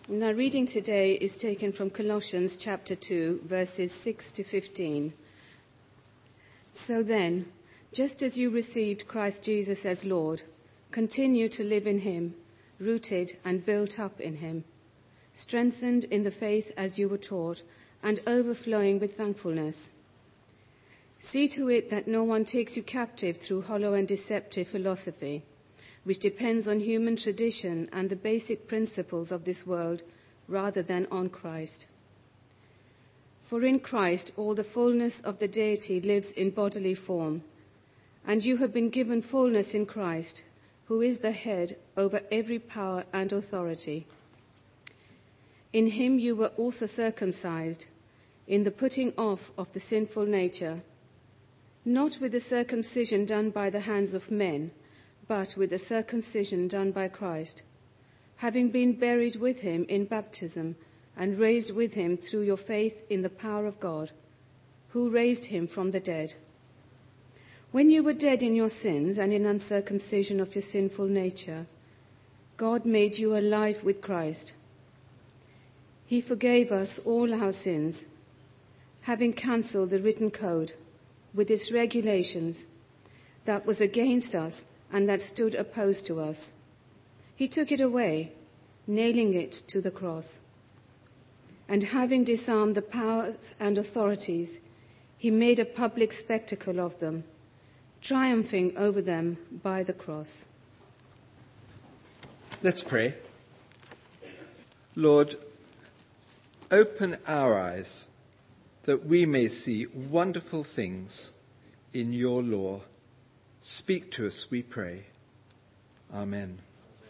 And our reading today is taken from Colossians chapter 2, verses 6 to 15. So then, just as you received Christ Jesus as Lord, continue to live in him, rooted and built up in him, strengthened in the faith as you were taught, and overflowing with thankfulness. See to it that no one takes you captive through hollow and deceptive philosophy, which depends on human tradition and the basic principles of this world rather than on Christ. For in Christ all the fullness of the deity lives in bodily form, and you have been given fullness in Christ, who is the head over every power and authority. In him you were also circumcised, in the putting off of the sinful nature, not with the circumcision done by the hands of men, but with the circumcision done by Christ, having been buried with him in baptism and raised with him through your faith in the power of God, who raised him from the dead. When you were dead in your sins and in uncircumcision of your sinful nature, God made you alive with Christ. He forgave us all our sins, having cancelled the written code with its regulations that was against us and that stood opposed to us. He took it away, nailing it to the cross. And having disarmed the powers and authorities, he made a public spectacle of them, triumphing over them by the cross. Let's pray. Lord, open our eyes that we may see wonderful things in your law. Speak to us, we pray. Amen.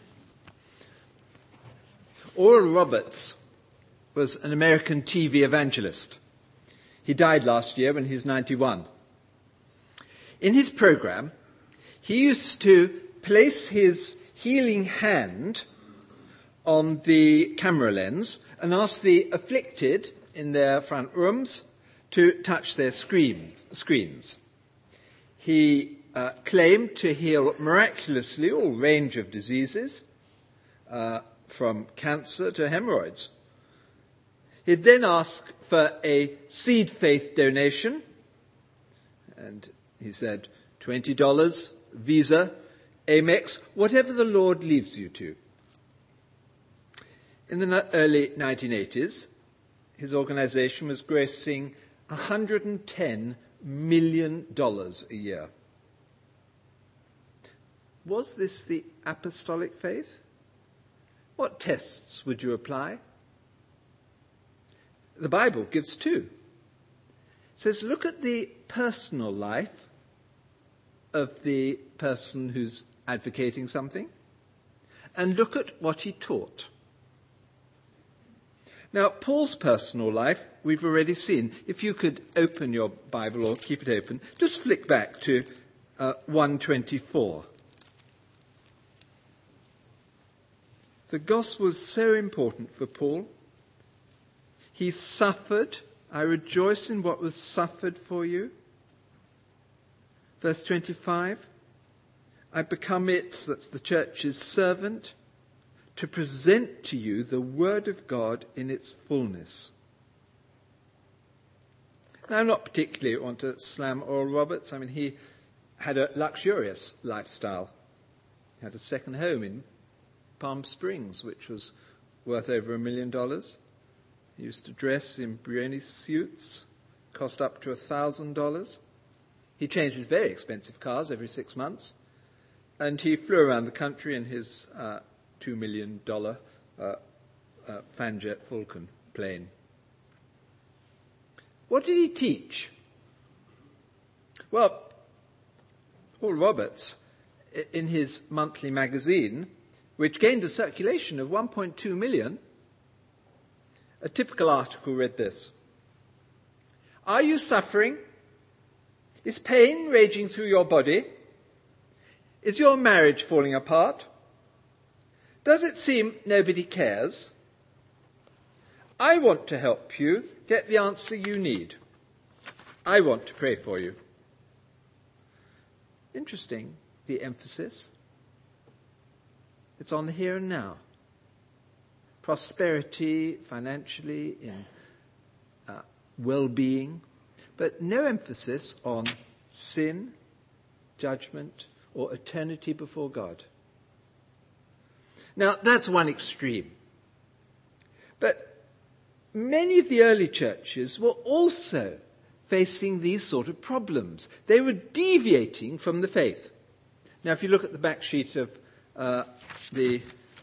Oral Roberts was an American TV evangelist. He died last year when he was 91. In his program, he used to place his healing hand on the camera lens and ask the afflicted in their front rooms to touch their screens. He claimed to heal miraculously all range of diseases, from cancer to hemorrhoids. He'd then ask for a seed faith donation, and he said, $20, Visa, Amex, whatever the Lord leaves you to. In the early 1980s, his organization was grossing $110 million a year. Was this the apostolic faith? What tests would you apply? The Bible gives two. It says, look at the personal life of the person who's advocating something, and look at what he taught. Now, Paul's personal life, we've already seen. If you could open your Bible or keep it open, just flick back to 1:24. The gospel is so important for Paul. He suffered. I rejoice in what was suffered for you. Verse 25. I become it, that's the church's servant, to present to you the word of God in its fullness. Now, I not particularly want to slam Oral Roberts. I mean, he had a luxurious lifestyle. He had a second home in Palm Springs, which was worth over $1 million. He used to dress in Brioni suits, cost up to $1,000. He changed his very expensive cars every 6 months, and he flew around the country in his $2 million Fanjet Falcon plane. What did he teach? Well, Oral Roberts, in his monthly magazine, which gained a circulation of 1.2 million, a typical article read this: Are you suffering? Is pain raging through your body? Is your marriage falling apart? Does it seem nobody cares? I want to help you get the answer you need. I want to pray for you. Interesting, the emphasis. It's on the here and now. prosperity financially, in well-being, but no emphasis on sin, judgment, or eternity before God. Now, that's one extreme. But many of the early churches were also facing these sort of problems. They were deviating from the faith. Now, if you look at the back sheet of the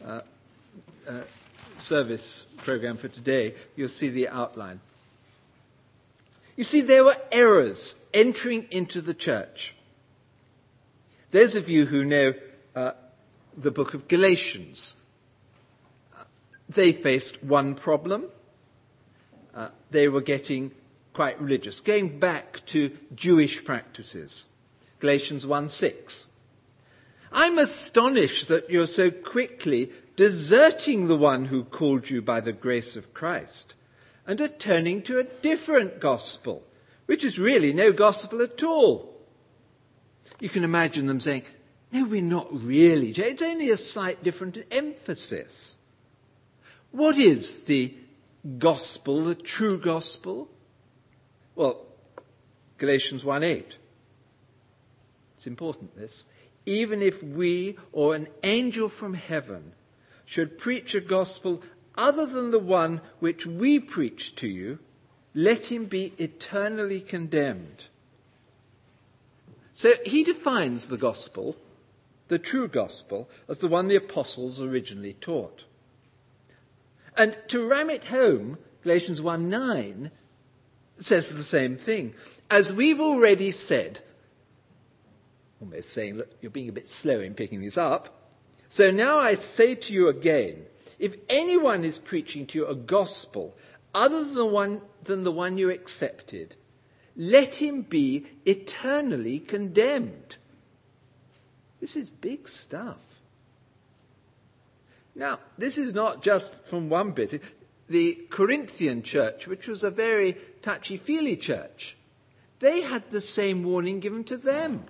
service program for today, you'll see the outline. You see, there were errors entering into the church. Those of you who know the book of Galatians, they faced one problem. They were getting quite religious, going back to Jewish practices. Galatians 1:6. I'm astonished that you're so quickly deserting the one who called you by the grace of Christ and are turning to a different gospel, which is really no gospel at all. You can imagine them saying, no, we're not really. It's only a slight different emphasis. What is the gospel, the true gospel? Well, Galatians 1:8. It's important, this. Even if we or an angel from heaven should preach a gospel other than the one which we preach to you, let him be eternally condemned. So he defines the gospel, the true gospel, as the one the apostles originally taught. And to ram it home, Galatians 1:9 says the same thing. As we've already said, almost saying, look, you're being a bit slow in picking this up. So now I say to you again, if anyone is preaching to you a gospel other than the one you accepted, let him be eternally condemned. This is big stuff. Now, this is not just from one bit. The Corinthian church, which was a very touchy-feely church, they had the same warning given to them.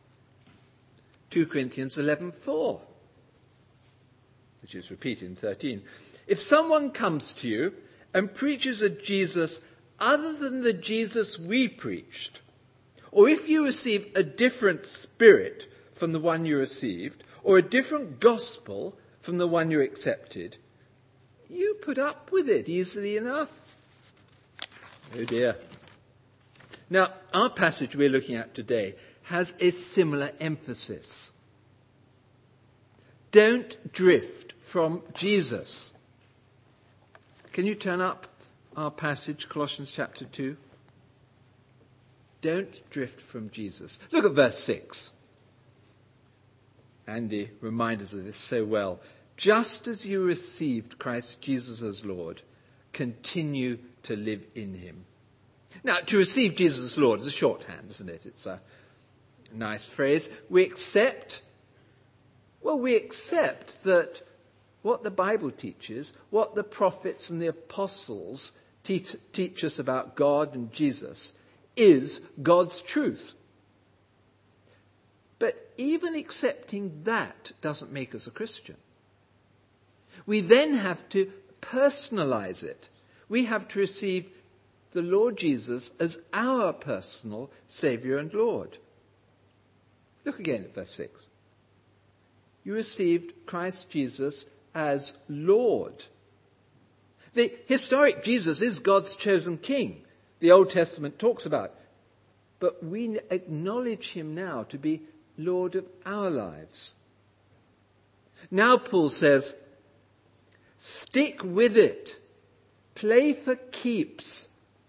2 Corinthians 11:4, which is repeated in 13. If someone comes to you and preaches a Jesus other than the Jesus we preached, or if you receive a different spirit from the one you received, or a different gospel from the one you accepted, you put up with it easily enough. Oh dear. Now, our passage we're looking at today has a similar emphasis. Don't drift from Jesus. Can you turn up our passage, Colossians chapter 2? Don't drift from Jesus. Look at verse 6. Andy reminds us of this so well. Just as you received Christ Jesus as Lord, continue to live in him. Now, to receive Jesus as Lord is a shorthand, isn't it? It's a nice phrase. We accept that what the Bible teaches, what the prophets and the apostles teach us about God and Jesus, is God's truth. But even accepting that doesn't make us a Christian. We then have to personalize it. We have to receive the Lord Jesus as our personal Saviour and Lord. Look again at verse 6. You received Christ Jesus as Lord. The historic Jesus is God's chosen king. The Old Testament talks about. But we acknowledge him now to be Lord of our lives. Now Paul says, stick with it. Play for keeps.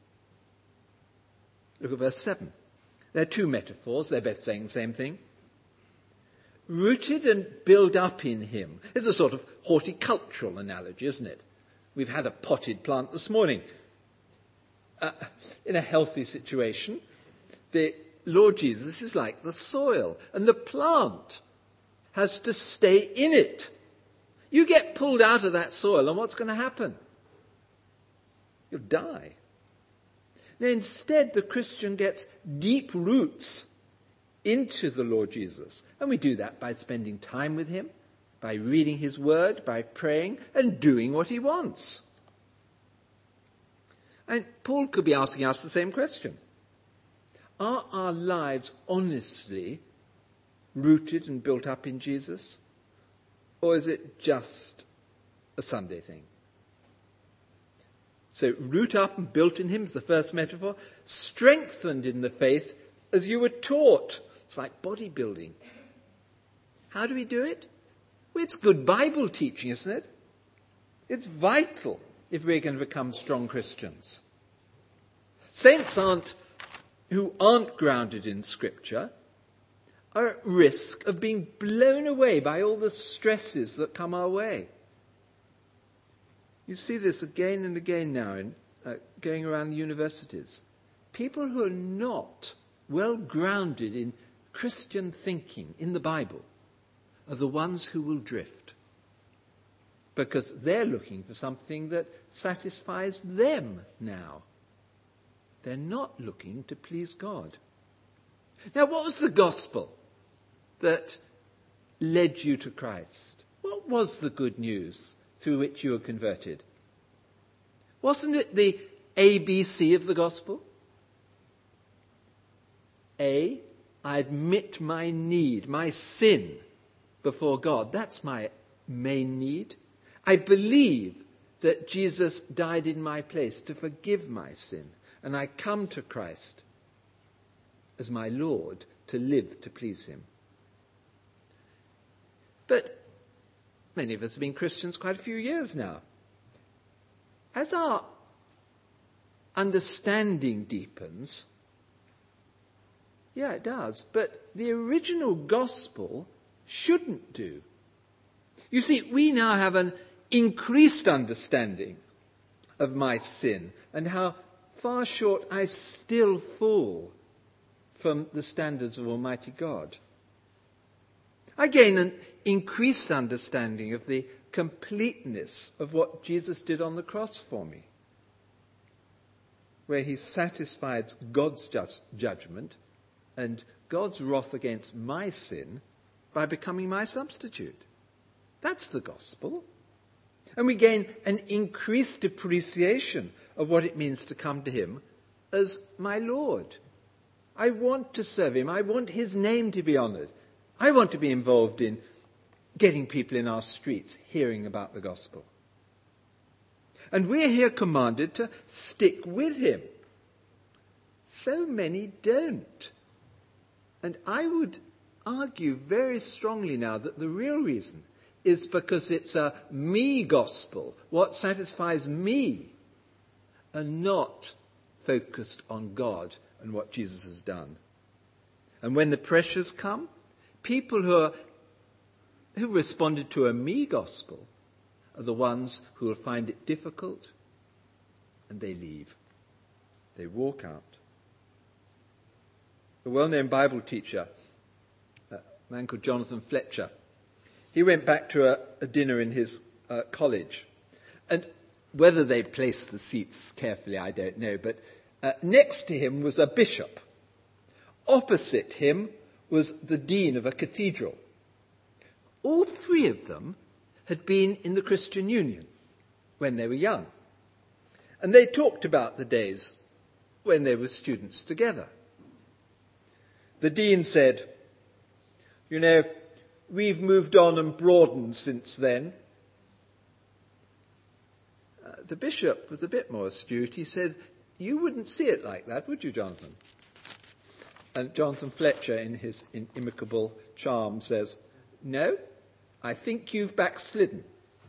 Look at verse 7. There are two metaphors. They're both saying the same thing. Rooted and built up in him. It's a sort of horticultural analogy, isn't it? We've had a potted plant this morning. In a healthy situation, the Lord Jesus is like the soil, and the plant has to stay in it. You get pulled out of that soil, and what's going to happen? You'll die. Now, instead, the Christian gets deep roots into the Lord Jesus. And we do that by spending time with him, by reading his word, by praying, and doing what he wants. And Paul could be asking us the same question. Are our lives honestly rooted and built up in Jesus? Or is it just a Sunday thing? So root up and built in him is the first metaphor. Strengthened in the faith as you were taught. It's like bodybuilding. How do we do it? Well, it's good Bible teaching, isn't it? It's vital if we're going to become strong Christians. Saints who aren't grounded in Scripture are at risk of being blown away by all the stresses that come our way. You see this again and again now in going around the universities. People who are not well grounded in Christian thinking in the Bible are the ones who will drift, because they're looking for something that satisfies them now. They're not looking to please God. Now, what was the gospel that led you to Christ? What was the good news through which you were converted? Wasn't it the ABC of the gospel? A, I admit my need, my sin before God. That's my main need. I believe that Jesus died in my place to forgive my sin. And I come to Christ as my Lord to live to please him. But many of us have been Christians quite a few years now. As our understanding deepens, yeah, it does, but the original gospel shouldn't do. You see, we now have an increased understanding of my sin and how far short I still fall from the standards of Almighty God. I gain an increased understanding of the completeness of what Jesus did on the cross for me, where he satisfied God's judgment and God's wrath against my sin by becoming my substitute. That's the gospel. And we gain an increased appreciation of what it means to come to him as my Lord. I want to serve him. I want his name to be honoured. I want to be involved in getting people in our streets hearing about the gospel. And we're here commanded to stick with him. So many don't. And I would argue very strongly now that the real reason is because it's a me gospel, what satisfies me, and not focused on God and what Jesus has done. And when the pressures come, people who responded to a me gospel are the ones who will find it difficult, and they leave. They walk out. A well-known Bible teacher, a man called Jonathan Fletcher, he went back to a dinner in his college. And whether they placed the seats carefully, I don't know, but next to him was a bishop. Opposite him was the dean of a cathedral. All three of them had been in the Christian Union when they were young. And they talked about the days when they were students together. The dean said, "You know, we've moved on and broadened since then." The bishop was a bit more astute. He said, "You wouldn't see it like that, would you, Jonathan?" And Jonathan Fletcher, in his inimicable charm, says, "No, I think you've backslidden."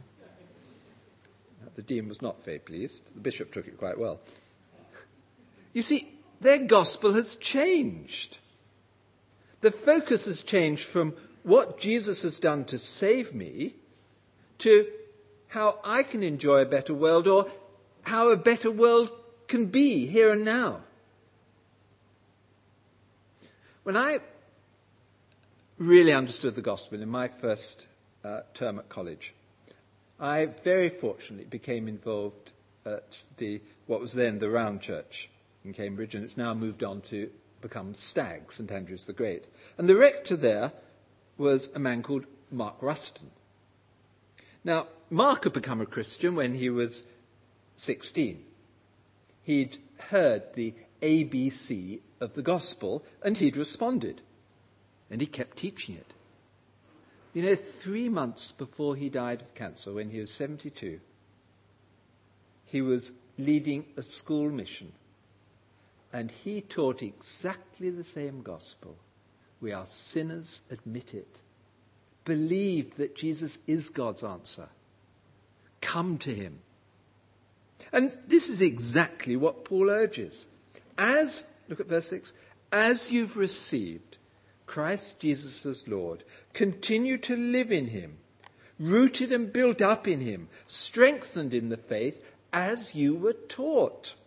The dean was not very pleased. The bishop took it quite well. You see, their gospel has changed. The focus has changed from what Jesus has done to save me to how I can enjoy a better world, or how a better world can be here and now. When I really understood the gospel in my first term at college, I very fortunately became involved at what was then the Round Church in Cambridge, and it's now moved on to become Stag, St Andrews the Great. And the rector there was a man called Mark Ruston. Now, Mark had become a Christian when he was 16. He'd heard the ABC of the gospel and he'd responded. And he kept teaching it. 3 months before he died of cancer, when he was 72, he was leading a school mission. And he taught exactly the same gospel. We are sinners, admit it. Believe that Jesus is God's answer. Come to him. And this is exactly what Paul urges. Look at verse 6, as you've received Christ Jesus as Lord, continue to live in him, rooted and built up in him, strengthened in the faith as you were taught.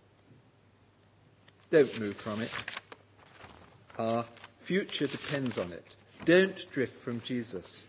Don't move from it. Our future depends on it. Don't drift from Jesus.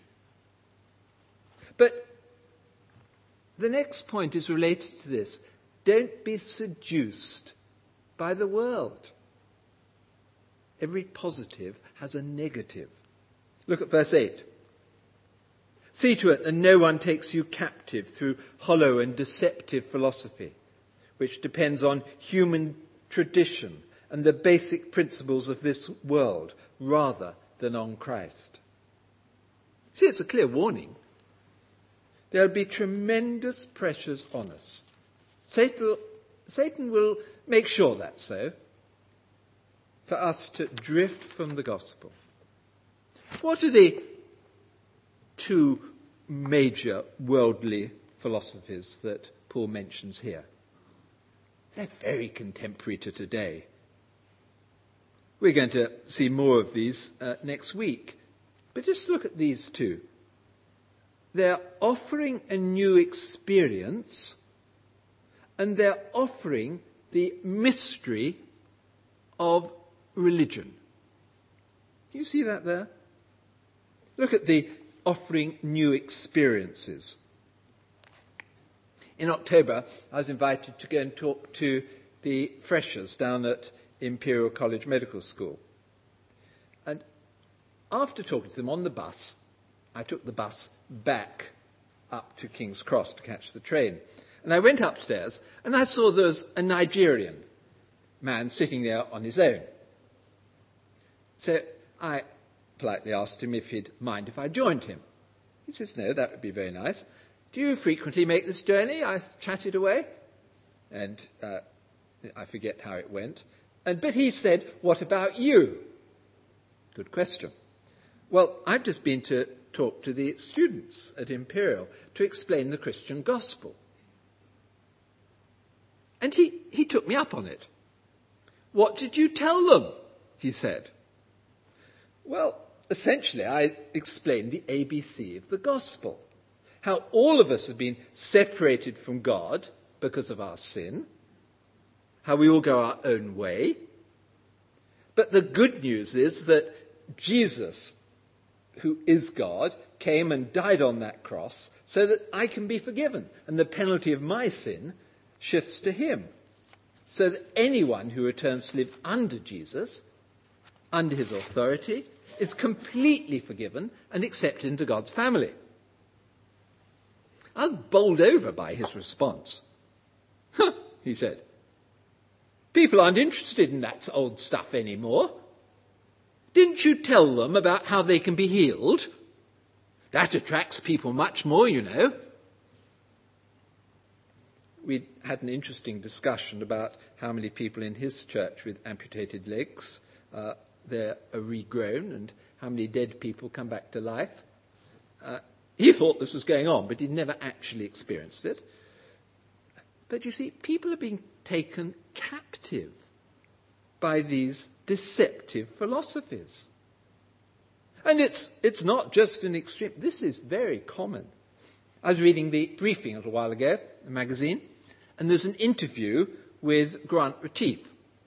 But the next point is related to this. Don't be seduced by the world. Every positive has a negative. Look at verse 8. See to it that no one takes you captive through hollow and deceptive philosophy, which depends on human tradition and the basic principles of this world rather than on Christ. See, it's a clear warning. There'll be tremendous pressures on us. Satan will make sure that's so, for us to drift from the gospel. What are the two major worldly philosophies that Paul mentions here? They're very contemporary to today. We're going to see more of these next week. But just look at these two. They're offering a new experience, and they're offering the mystery of religion. You see that there? Look at the offering new experiences. In October, I was invited to go and talk to the freshers down at Imperial College Medical School. And after talking to them on the bus, I took the bus back up to King's Cross to catch the train. And I went upstairs and I saw there was a Nigerian man sitting there on his own. So I politely asked him if he'd mind if I joined him. He says, no, that would be very nice. Do you frequently make this journey? I chatted away. And I forget how it went. But he said, what about you? Good question. Well, I've just been to talk to the students at Imperial to explain the Christian gospel. And he took me up on it. What did you tell them? He said. Well, essentially, I explained the ABC of the gospel. How all of us have been separated from God because of our sin. How we all go our own way. But the good news is that Jesus, who is God, came and died on that cross so that I can be forgiven. And the penalty of my sin shifts to him. So that anyone who returns to live under Jesus, under his authority, is completely forgiven and accepted into God's family. I was bowled over by his response. Huh, he said. People aren't interested in that old stuff anymore. Didn't you tell them about how they can be healed? That attracts people much more, you know. We had an interesting discussion about how many people in his church with amputated legs, they're regrown, and how many dead people come back to life. He thought this was going on, but he'd never actually experienced it. But you see, people are being taken captive by these deceptive philosophies. And it's not just an extreme. This is very common. I was reading the Briefing a little while ago, a magazine, and there's an interview with Grant Retief.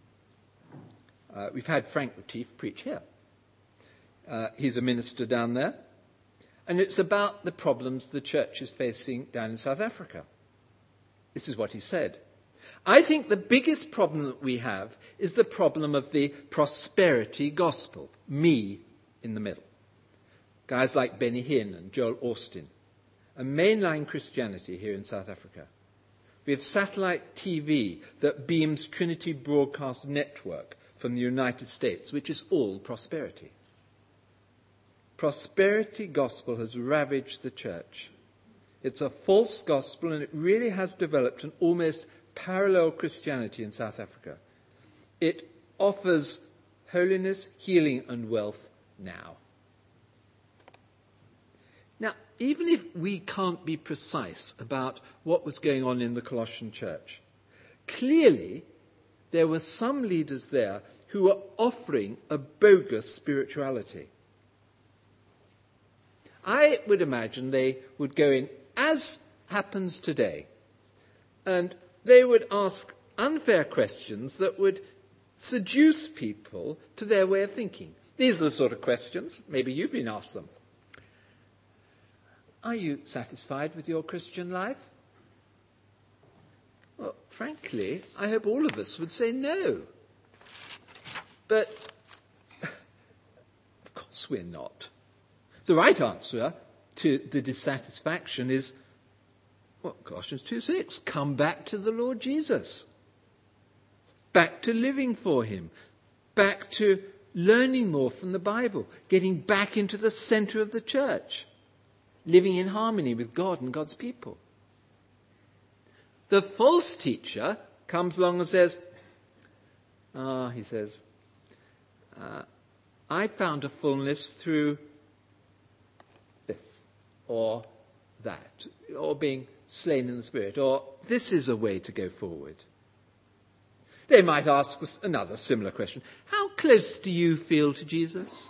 We've had Frank Retief preach here. He's a minister down there. And it's about the problems the church is facing down in South Africa. This is what he said. I think the biggest problem that we have is the problem of the prosperity gospel. Me in the middle. Guys like Benny Hinn and Joel Austin. and mainline Christianity here in South Africa. We have satellite TV that beams Trinity Broadcast Network from the United States, which is all prosperity. Prosperity gospel has ravaged the church. It's a false gospel, and it really has developed an almost parallel Christianity in South Africa. It offers holiness, healing, and wealth now. Now, even if we can't be precise about what was going on in the Colossian church, clearly there were some leaders there who were offering a bogus spirituality. I would imagine they would go in, as happens today, and they would ask unfair questions that would seduce people to their way of thinking. These are the sort of questions, maybe you've been asked them. Are you satisfied with your Christian life? Well, frankly, I hope all of us would say no. But, of course we're not. The right answer to the dissatisfaction is, well, Colossians 2:6, come back to the Lord Jesus. Back to living for him. Back to learning more from the Bible. Getting back into the center of the church. Living in harmony with God and God's people. The false teacher comes along and says, I found a fullness through this or that, or being slain in the Spirit, or this is a way to go forward. They might ask us another similar question. How close do you feel to Jesus?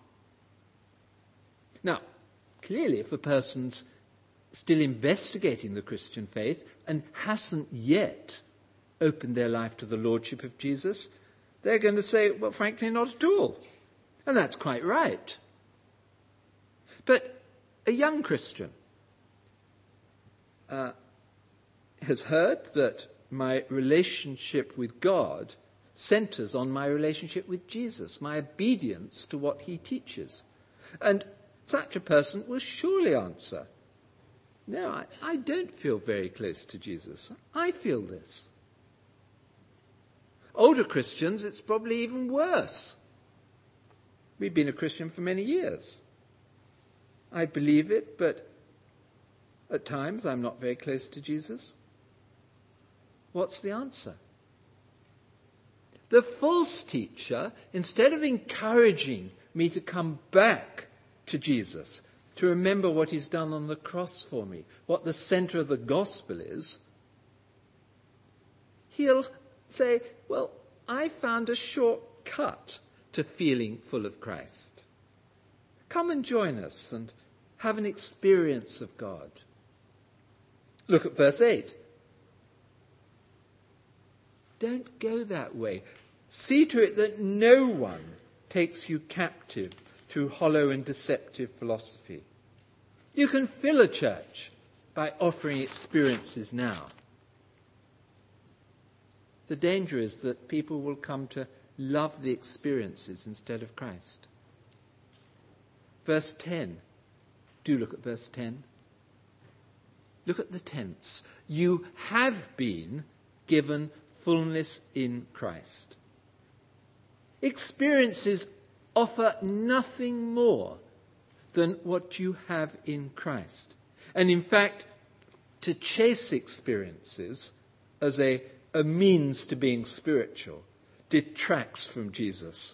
Now, clearly, if a person's still investigating the Christian faith and hasn't yet opened their life to the Lordship of Jesus, they're going to say, well, frankly, not at all. And that's quite right. But a young Christian has heard that my relationship with God centers on my relationship with Jesus, my obedience to what he teaches. And such a person will surely answer, no, I don't feel very close to Jesus. I feel this. Older Christians, it's probably even worse. We've been a Christian for many years. I believe it, but at times I'm not very close to Jesus. What's the answer? The false teacher, instead of encouraging me to come back to Jesus, to remember what he's done on the cross for me, what the center of the gospel is, he'll say, well, I found a shortcut to feeling full of Christ. Come and join us and have an experience of God. Look at verse 8. Don't go that way. See to it that no one takes you captive through hollow and deceptive philosophy. You can fill a church by offering experiences now. The danger is that people will come to love the experiences instead of Christ. Verse 10. Do look at verse 10. Look at the tense. You have been given fullness in Christ. Experiences offer nothing more than what you have in Christ. And in fact, to chase experiences as a means to being spiritual detracts from Jesus.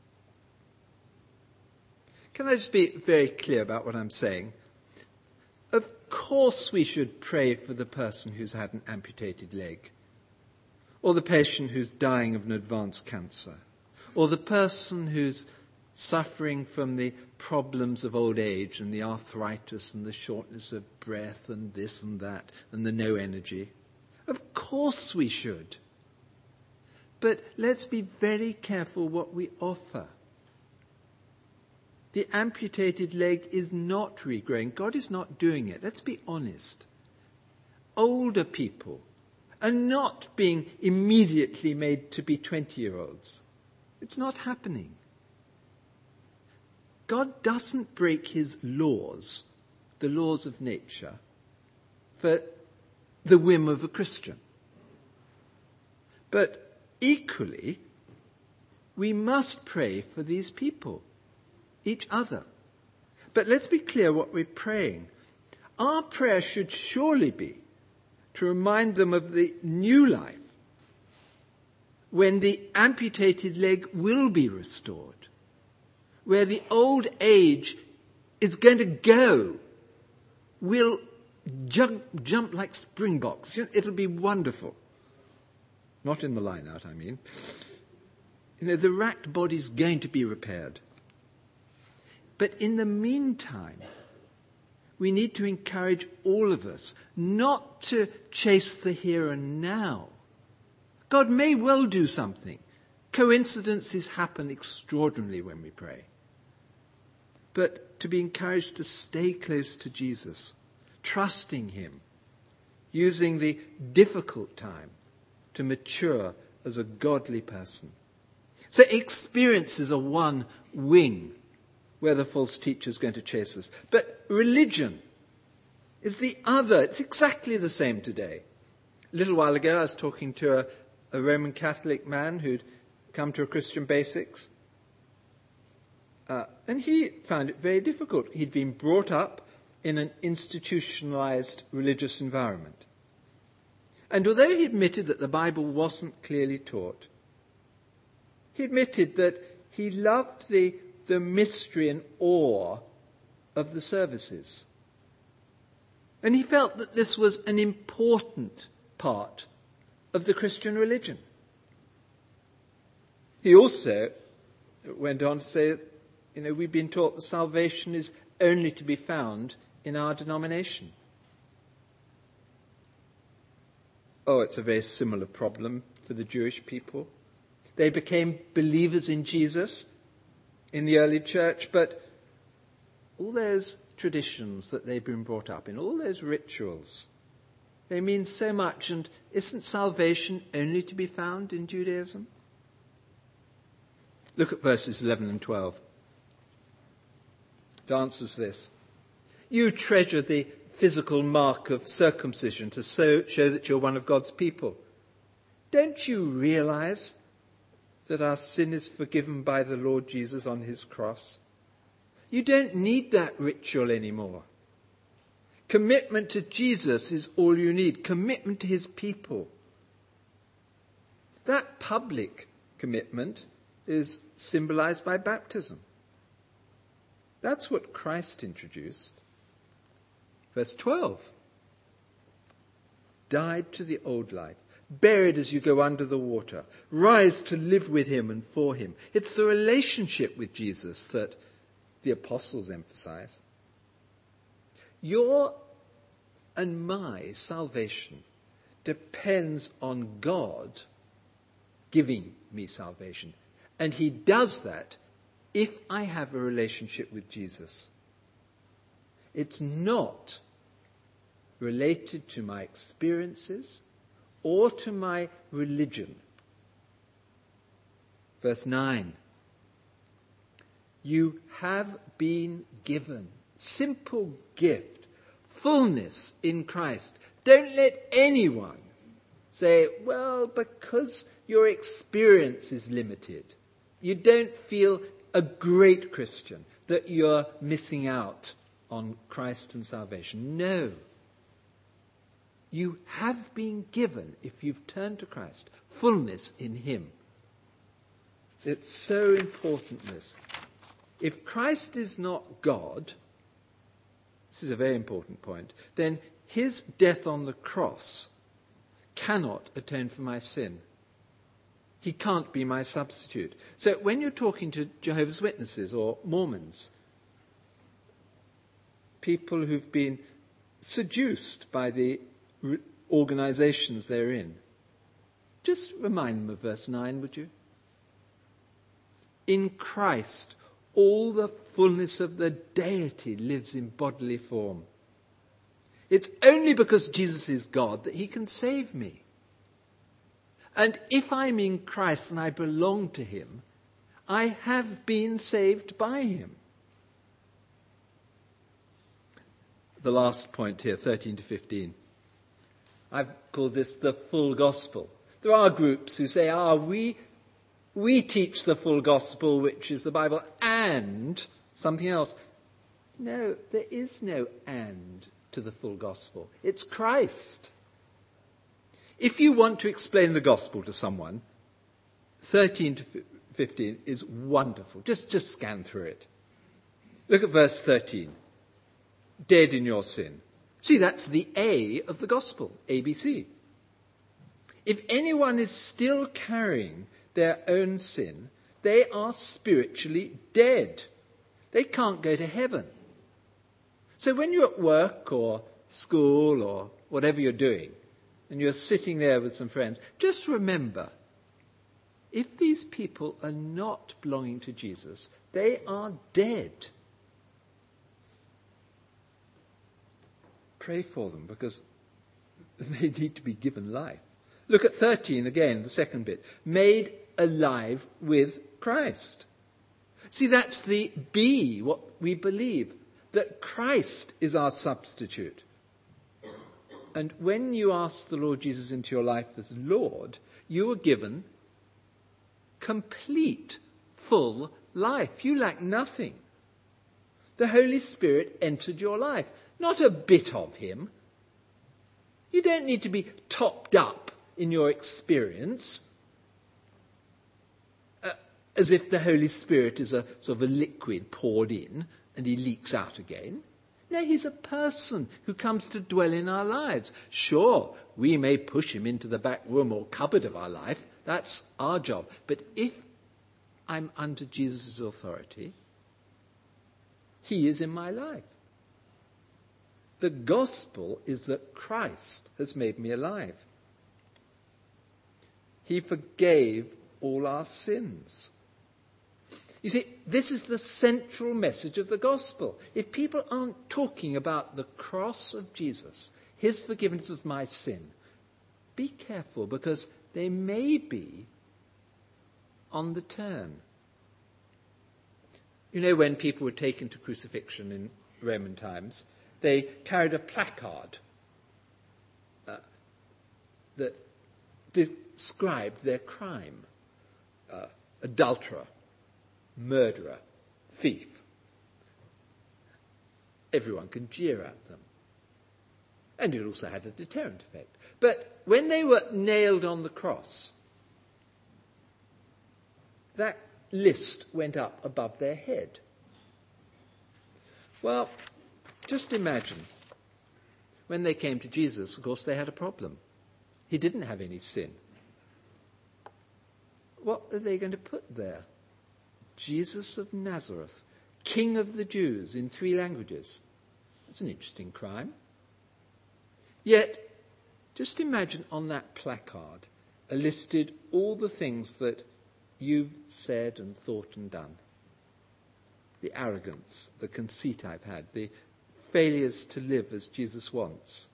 Can I just be very clear about what I'm saying? Of course we should pray for the person who's had an amputated leg, or the patient who's dying of an advanced cancer, or the person who's suffering from the problems of old age and the arthritis and the shortness of breath and this and that and the no energy. Of course we should. But let's be very careful what we offer. The amputated leg is not regrowing. God is not doing it. Let's be honest. Older people are not being immediately made to be 20-year-olds. It's not happening. God doesn't break his laws the laws of nature for the whim of a Christian. But equally, we must pray for these people, each other. But let's be clear what we're praying. Our prayer should surely be to remind them of the new life when the amputated leg will be restored, where the old age is going to go, will jump like springboks. It'll be wonderful. Not in the line out, I mean. The racked body's going to be repaired. But in the meantime, we need to encourage all of us not to chase the here and now. God may well do something. Coincidences happen extraordinarily when we pray. But to be encouraged to stay close to Jesus, trusting him, using the difficult time to mature as a godly person. So experiences are one wing where the false teacher is going to chase us. But religion is the other. It's exactly the same today. A little while ago, I was talking to a Roman Catholic man who'd come to a Christian Basics. And he found it very difficult. He'd been brought up in an institutionalized religious environment. And although he admitted that the Bible wasn't clearly taught, he admitted that he loved the mystery and awe of the services. And he felt that this was an important part of the Christian religion. He also went on to say, we've been taught that salvation is only to be found in our denomination. Oh, it's a very similar problem for the Jewish people. They became believers in Jesus in the early church, but all those traditions that they've been brought up in, all those rituals, they mean so much, and isn't salvation only to be found in Judaism? Look at verses 11 and 12. It answers this. You treasure the physical mark of circumcision to show that you're one of God's people. Don't you realize that our sin is forgiven by the Lord Jesus on his cross? You don't need that ritual anymore. Commitment to Jesus is all you need. Commitment to his people. That public commitment is symbolized by baptism. That's what Christ introduced. Verse 12. Died to the old life. Buried as you go under the water. Rise to live with him and for him. It's the relationship with Jesus that the apostles emphasize. Your and my salvation depends on God giving me salvation. And he does that if I have a relationship with Jesus. It's not related to my experiences or to my religion. Verse 9. You have been given simple gift, fullness in Christ. Don't let anyone say, well, because your experience is limited, you don't feel a great Christian, that you're missing out on Christ and salvation. No. You have been given, if you've turned to Christ, fullness in him. It's so important, this. If Christ is not God, this is a very important point, then his death on the cross cannot atone for my sin. He can't be my substitute. So when you're talking to Jehovah's Witnesses or Mormons, people who've been seduced by the organizations they're in, just remind them of verse 9, would you? In Christ, all the fullness of the deity lives in bodily form. It's only because Jesus is God that he can save me. And if I'm in Christ and I belong to him, I have been saved by him. the last point here, 13 to 15. I've called this the full gospel. There are groups who say, we teach the full gospel, which is the Bible, and something else. No, there is no and to the full gospel. It's Christ. If you want to explain the gospel to someone, 13 to 15 is wonderful. Just scan through it. Look at verse 13. Dead in your sin. See, that's the A of the gospel, ABC. If anyone is still carrying their own sin, they are spiritually dead. They can't go to heaven. So when you're at work or school or whatever you're doing, and you're sitting there with some friends, just remember, if these people are not belonging to Jesus, they are dead. Pray for them, because they need to be given life. Look at 13 again, the second bit. Made alive with Christ. See, that's the B, what we believe, that Christ is our substitute. And when you ask the Lord Jesus into your life as Lord, you are given complete, full life. You lack nothing. The Holy Spirit entered your life, not a bit of him. You don't need to be topped up in your experience as if the Holy Spirit is a sort of a liquid poured in and he leaks out again. No, he's a person who comes to dwell in our lives. Sure, we may push him into the back room or cupboard of our life. That's our job. But if I'm under Jesus' authority, he is in my life. The gospel is that Christ has made me alive. He forgave all our sins. You see, this is the central message of the gospel. If people aren't talking about the cross of Jesus, his forgiveness of my sin, be careful, because they may be on the turn. You know, when people were taken to crucifixion in Roman times, they carried a placard that described their crime. Adulterer, murderer, thief. Everyone can jeer at them. And it also had a deterrent effect. But when they were nailed on the cross, that list went up above their head. Well, just imagine, when they came to Jesus, of course, they had a problem. He didn't have any sin. What are they going to put there? Jesus of Nazareth, King of the Jews, in 3 languages. That's an interesting crime. Yet, just imagine on that placard are listed all the things that you've said and thought and done. The arrogance, the conceit I've had, the failures to live as Jesus wants.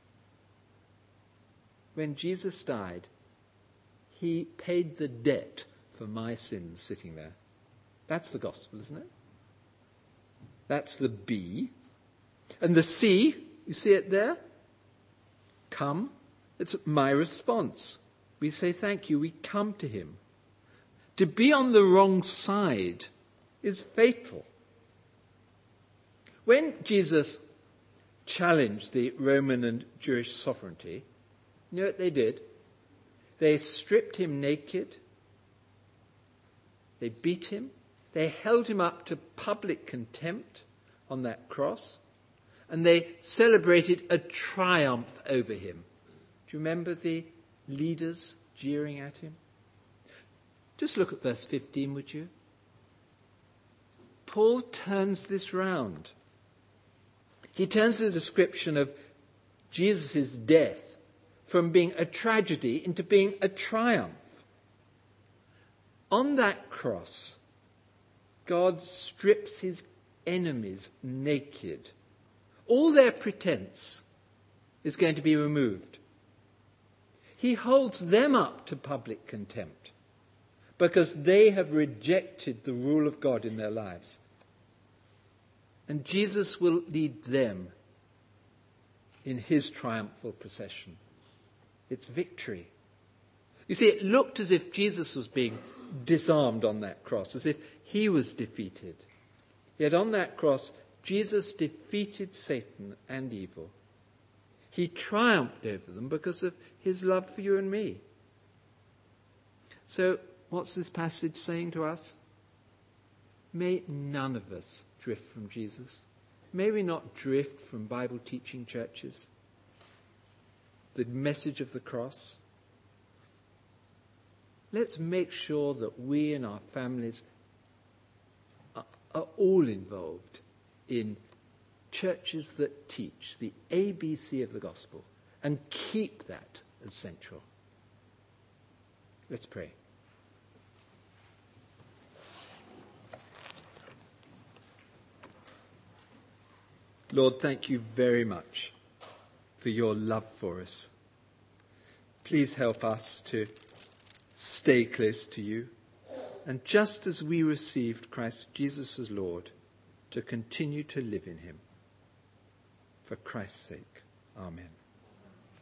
When Jesus died, he paid the debt for my sins sitting there. That's the gospel, isn't it? That's the B. And the C, you see it there? Come. It's my response. We say thank you. We come to him. To be on the wrong side is fatal. When Jesus challenged the Roman and Jewish sovereignty, you know what they did? They stripped him naked. They beat him. They held him up to public contempt on that cross. And they celebrated a triumph over him. Do you remember the leaders jeering at him? Just look at verse 15, would you? Paul turns this round. He turns the description of Jesus' death from being a tragedy into being a triumph. On that cross, God strips his enemies naked. All their pretense is going to be removed. He holds them up to public contempt because they have rejected the rule of God in their lives. And Jesus will lead them in his triumphal procession. It's victory. You see, it looked as if Jesus was being disarmed on that cross, as if he was defeated. Yet on that cross, Jesus defeated Satan and evil. He triumphed over them because of his love for you and me. So, what's this passage saying to us? May none of us drift from Jesus. May we not drift from Bible teaching churches. The message of the cross. Let's make sure that we and our families are all involved in churches that teach the ABC of the gospel and keep that as central. Let's pray. Lord, thank you very much for your love for us. Please help us to stay close to you, and just as we received Christ Jesus as Lord, to continue to live in him. For Christ's sake, amen.